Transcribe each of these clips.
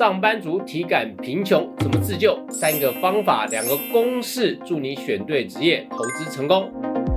上班族体感贫穷怎么自救？3个方法，2个公式，祝你选对职业，投资成功。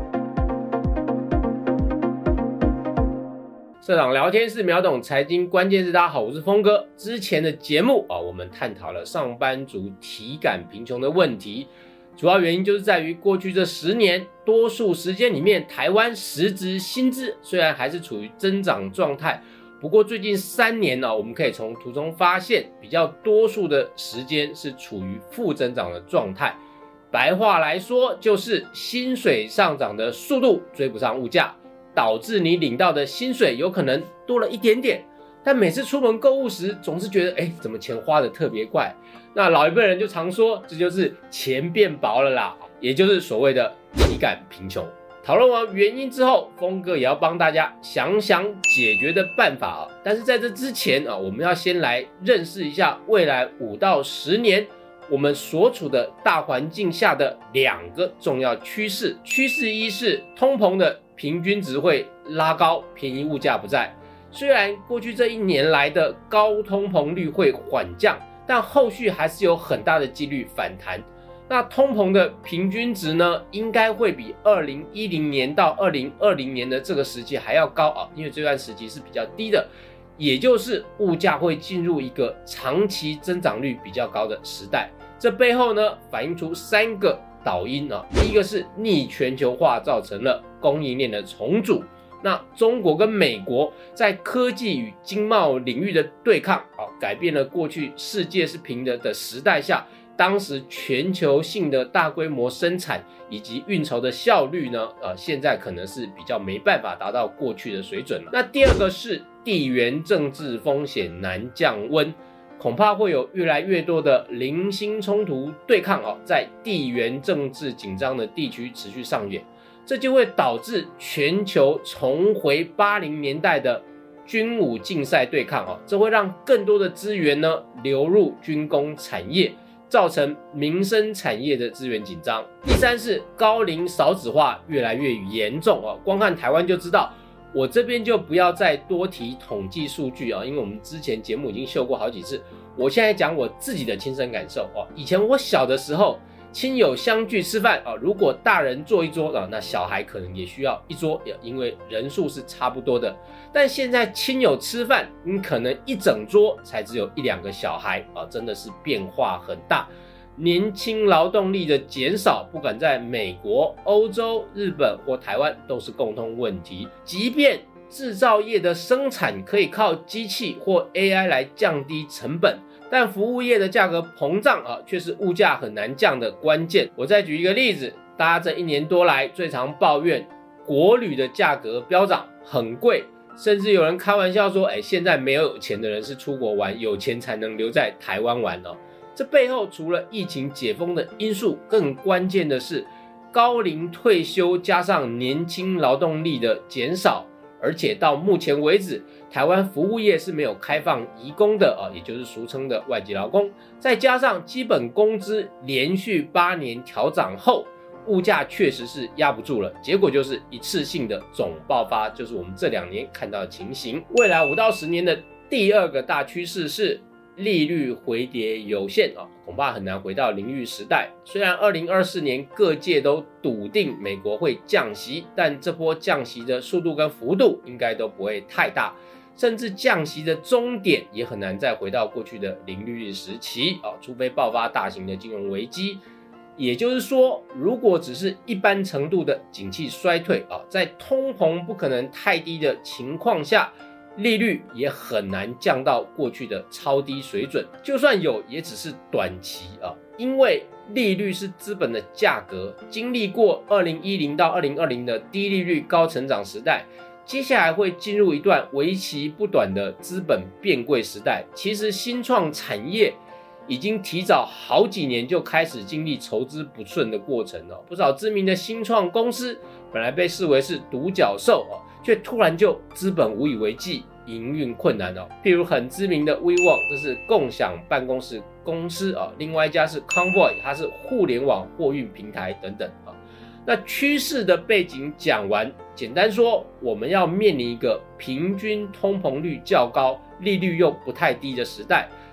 社长聊天室秒懂财经关键字，大家好，我是峰哥。之前的节目我们探讨了上班族体感贫穷的问题，主要原因就是在于过去这10年，多数时间里面，台湾实质薪资虽然还是处于增长状态，不过最近3年我们可以从图中发现，比较多数的时间是处于负增长的状态。白话来说，就是薪水上涨的速度追不上物价，导致你领到的薪水有可能多了一点点，但每次出门购物时，总是觉得怎么钱花得特别快。那老一辈人就常说，这就是钱变薄了啦，也就是所谓的体感贫穷。讨论完原因之后，峰哥也要帮大家想想解决的办法但是在这之前我们要先来认识一下未来5到10年我们所处的大环境下的2个重要趋势。趋势1是通膨的平均值会拉高，便宜物价不在。虽然过去这1年来的高通膨率会缓降，但后续还是有很大的几率反弹。那通膨的平均值呢，应该会比2010年到2020年的这个时期还要高因为这段时期是比较低的，也就是物价会进入一个长期增长率比较高的时代。这背后呢，反映出3个导因第一个是逆全球化造成了供应链的重组。那中国跟美国在科技与经贸领域的对抗改变了过去世界是平的时代下，当时全球性的大规模生产以及运筹的效率呢，现在可能是比较没办法达到过去的水准了。那第2个是地缘政治风险难降温，恐怕会有越来越多的零星冲突对抗在地缘政治紧张的地区持续上演，这就会导致全球重回80年代的军武竞赛对抗这会让更多的资源呢流入军工产业，造成民生产业的资源紧张。第3是高龄少子化越来越严重光看台湾就知道。我这边就不要再多提统计数据因为我们之前节目已经秀过好几次。我现在讲我自己的亲身感受以前我小的时候，亲友相聚吃饭如果大人坐一桌那小孩可能也需要一桌，因为人数是差不多的。但现在亲友吃饭，你可能一整桌才只有1-2个小孩真的是变化很大。年轻劳动力的减少，不管在美国、欧洲、日本或台湾都是共同问题。即便制造业的生产可以靠机器或 AI 来降低成本，但服务业的价格膨胀却是物价很难降的关键。我再举一个例子，大家这1年多来最常抱怨国旅的价格飙涨，很贵，甚至有人开玩笑说现在没有钱的人是出国玩，有钱才能留在台湾玩这背后除了疫情解封的因素，更关键的是高龄退休加上年轻劳动力的减少，而且到目前为止，台湾服务业是没有开放移工的也就是俗称的外籍劳工。再加上基本工资连续8年调涨后，物价确实是压不住了，结果就是一次性的总爆发，就是我们这2年看到的情形。未来5到10年的第2个大趋势是利率回跌有限恐怕很难回到0利率时代。虽然2024年各界都笃定美国会降息，但这波降息的速度跟幅度应该都不会太大，甚至降息的终点也很难再回到过去的0利率时期除非爆发大型的金融危机。也就是说，如果只是一般程度的景气衰退在通膨不可能太低的情况下，利率也很难降到过去的超低水准，就算有也只是短期因为利率是资本的价格，经历过2010到2020的低利率高成长时代，接下来会进入一段为期不短的资本变贵时代。其实新创产业已经提早好几年就开始经历筹资不顺的过程不少知名的新创公司本来被视为是独角兽却突然就资本无以为继，营运困难譬如很知名的 WeWork， 这是共享办公室公司另外一家是 Convoy， 它是互联网货运平台等等那趋势的背景讲完，简单说，我们要面临一个平均通膨率较高、利率又不太低的时代。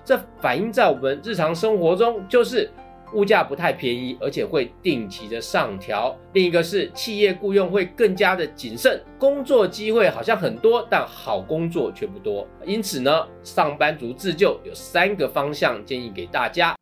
这反映在我们日常生活中，就是物价不太便宜，而且会定期的上调。另一个是企业雇用会更加的谨慎，工作机会好像很多，但好工作却不多。因此呢，上班族自救有3个方向建议给大家。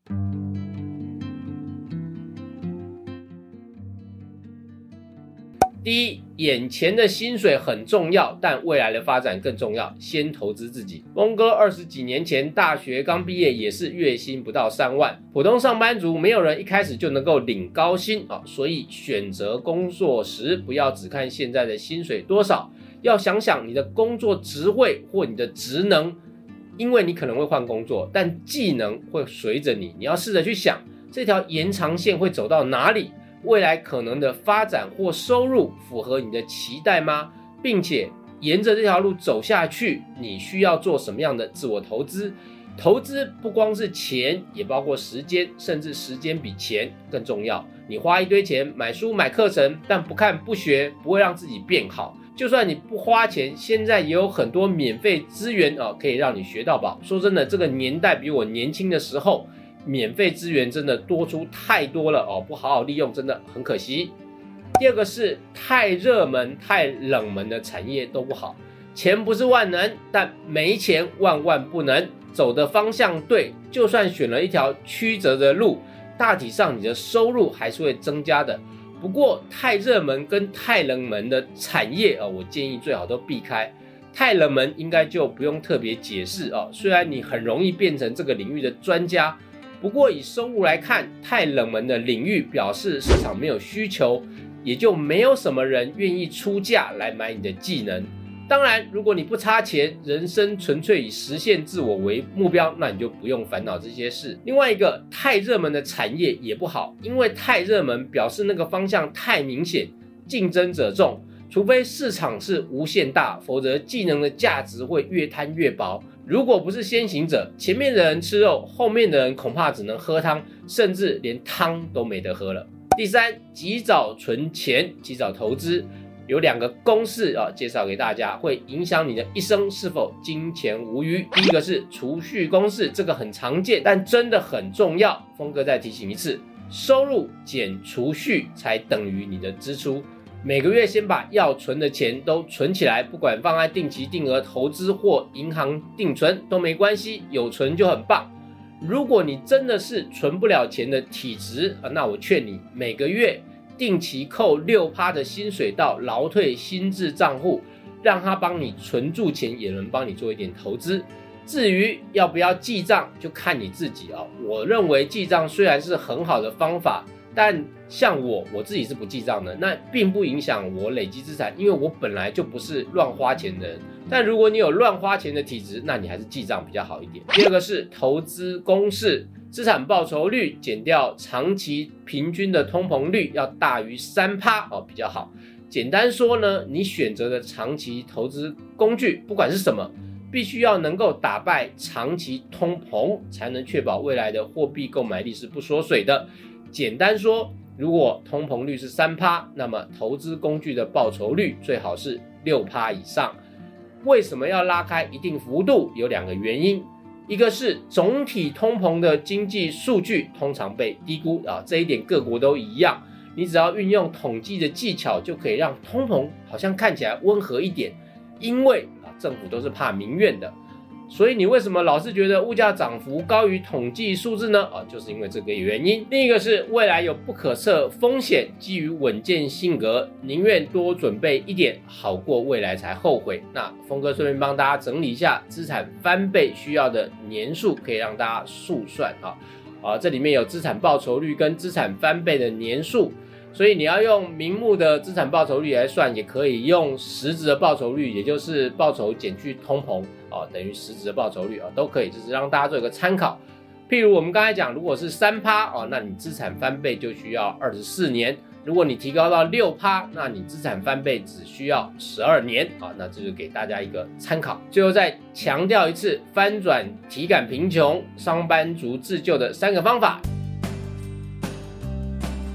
第一，眼前的薪水很重要，但未来的发展更重要，先投资自己。峰哥20几年前大学刚毕业，也是月薪不到3万，普通上班族没有人一开始就能够领高薪所以选择工作时不要只看现在的薪水多少，要想想你的工作职位或你的职能，因为你可能会换工作，但技能会随着你要试着去想这条延长线会走到哪里，未来可能的发展或收入符合你的期待吗？并且沿着这条路走下去，你需要做什么样的自我投资？投资不光是钱，也包括时间，甚至时间比钱更重要。你花一堆钱买书买课程，但不看不学，不会让自己变好。就算你不花钱，现在也有很多免费资源可以让你学到饱。说真的，这个年代比我年轻的时候，免费资源真的多出太多了不好好利用真的很可惜。第二个是太热门太冷门的产业都不好，钱不是万能，但没钱万万不能。走的方向对，就算选了一条曲折的路，大体上你的收入还是会增加的。不过太热门跟太冷门的产业我建议最好都避开。太冷门应该就不用特别解释虽然你很容易变成这个领域的专家，不过以收入来看，太冷门的领域表示市场没有需求，也就没有什么人愿意出价来买你的技能。当然，如果你不差钱，人生纯粹以实现自我为目标，那你就不用烦恼这些事。另外一个，太热门的产业也不好，因为太热门表示那个方向太明显，竞争者众，除非市场是无限大，否则技能的价值会越摊越薄。如果不是先行者，前面的人吃肉，后面的人恐怕只能喝汤，甚至连汤都没得喝了。第三，及早存钱，及早投资。有2个公式介绍给大家，会影响你的一生是否金钱无虞。第一个是储蓄公式，这个很常见，但真的很重要。峰哥再提醒一次，收入减储蓄才等于你的支出。每个月先把要存的钱都存起来，不管放在定期定额投资或银行定存都没关系，有存就很棒。如果你真的是存不了钱的体质那我劝你每个月定期扣 6% 的薪水到劳退新制账户，让他帮你存住钱，也能帮你做一点投资。至于要不要记账，就看你自己我认为记账虽然是很好的方法，但像我自己是不记账的，那并不影响我累积资产，因为我本来就不是乱花钱的人。但如果你有乱花钱的体质，那你还是记账比较好一点。第二个是投资公式，资产报酬率减掉长期平均的通膨率要大于 3% 比较好。简单说呢，你选择的长期投资工具不管是什么，必须要能够打败长期通膨，才能确保未来的货币购买力是不缩水的。简单说，如果通膨率是 3%， 那么投资工具的报酬率最好是 6% 以上。为什么要拉开一定幅度？有2个原因。一个是总体通膨的经济数据通常被低估这一点各国都一样。你只要运用统计的技巧，就可以让通膨好像看起来温和一点，因为政府都是怕民怨的。所以你为什么老是觉得物价涨幅高于统计数字呢？就是因为这个原因。另一个是未来有不可测风险，基于稳健性格，宁愿多准备一点，好过未来才后悔。那峰哥顺便帮大家整理一下资产翻倍需要的年数，可以让大家速算这里面有资产报酬率跟资产翻倍的年数。所以你要用名目的资产报酬率来算，也可以用实质的报酬率，也就是报酬减去通膨等于实质的报酬率都可以，就是让大家做一个参考。譬如我们刚才讲，如果是 3% 那你资产翻倍就需要24年。如果你提高到 6%， 那你资产翻倍只需要12年那这就给大家一个参考。最后再强调一次，翻转体感贫穷上班族自救的3个方法。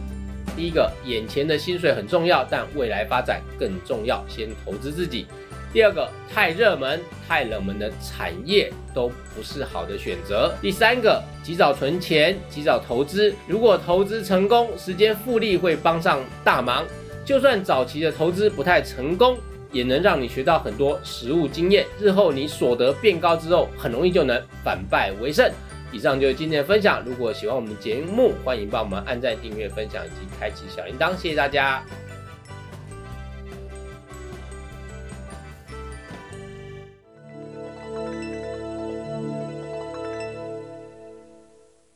第一个，眼前的薪水很重要，但未来发展更重要，先投资自己。 第二个，太热门、太冷门的产业都不是好的选择。第三个，及早存钱、及早投资，如果投资成功，时间复利会帮上大忙。就算早期的投资不太成功，也能让你学到很多实务经验，日后你所得变高之后，很容易就能反败为胜。以上就是今天的分享，如果喜欢我们的节目，欢迎帮我们按赞、订阅、分享以及开启小铃铛，谢谢大家。